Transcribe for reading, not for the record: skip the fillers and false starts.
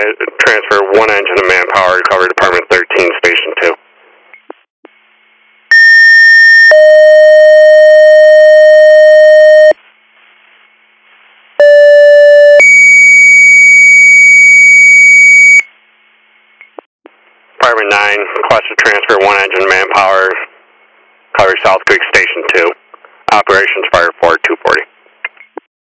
transfer 1 engine of manpower, recovery department 13, station 2. Department 9, requested transfer 1 engine manpower, recovery South Creek, station 2. Operations Fire 4 240.